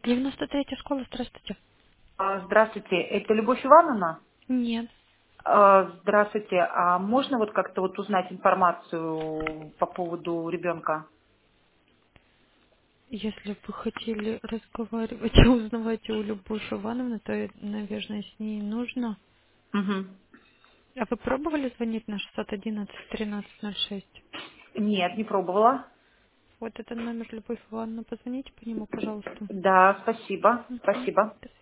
93-я школа, здравствуйте. Здравствуйте, это Любовь Ивановна? Нет. Здравствуйте, а можно вот как-то вот узнать информацию по поводу ребенка? Если вы хотели разговаривать и узнавать у Любовь Ивановны, то, наверное, с ней нужно. Мгм. А вы пробовали звонить на 611-1306? Нет, не пробовала. Вот это номер Любовь Ивановны. Позвоните по нему, пожалуйста. Да, спасибо, Мгм. спасибо. До